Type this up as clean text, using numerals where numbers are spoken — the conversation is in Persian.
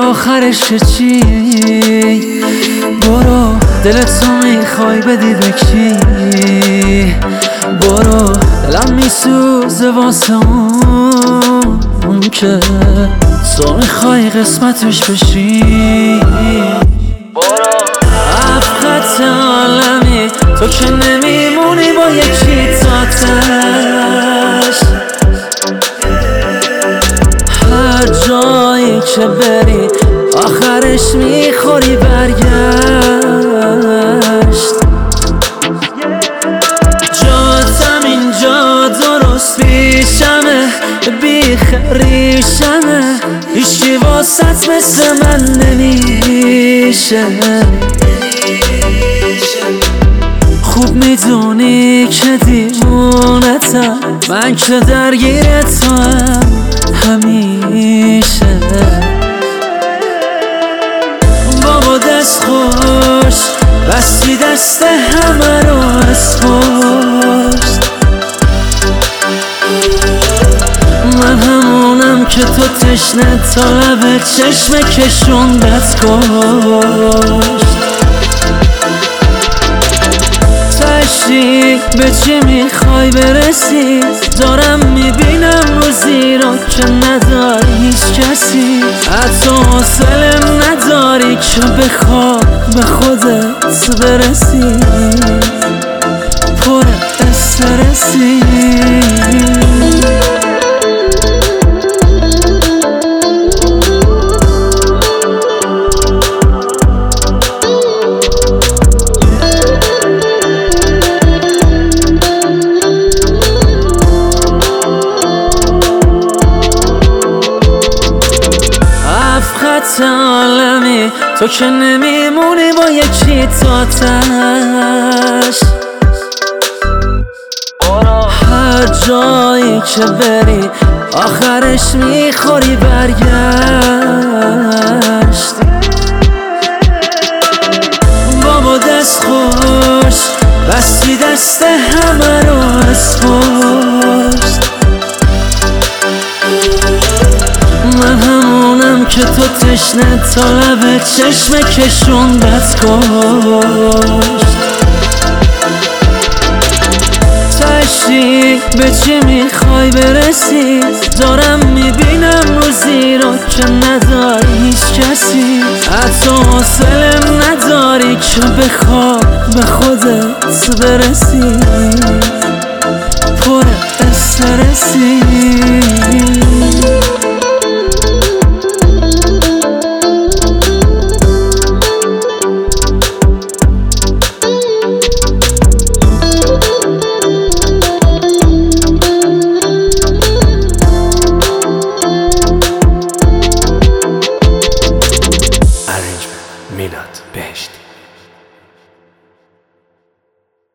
آخرش چی؟ برو دلتو میخوای بدی به کی؟ برو دلم میسوزه واسه اون که تو میخوای قسمتش بشی. افقت عالمی تو که نمیمونی با یکی تاتش، هر جایی که بری آخرش میخوری برگشت. جاتم اینجا درست پیشمه، بیخریشمه، هیچکی واسط مثل من نمیشه. خوب میدونی که دیوونتم، من که درگیر تو هم همیشه. بابا دست خوش بستی دست همه رو از پشت، من همونم که تو تشنه تا لب چشم کشوندت کشت. تشتی به چی میخوای برسی؟ دارم میبینم روزی رو که نداری هیچ کسی، حتی حوصله نداری که بخوای به خودت برسی. پر استرسی عالمی تو که نمیمونی با یکی تاتش، هر جایی که بری آخرش میخوری برگشت. بابا دست خوش بستی دست همه رو از پشت، من همونم که تو تشنه تا لب چشم کشوندت کشت. تشتی به چی میخوای برسی؟ دارم میبینم روزی رو که نداری هیچ کسی، حتی حوصله نداری که بخوای به خودت برسی. پر استرسی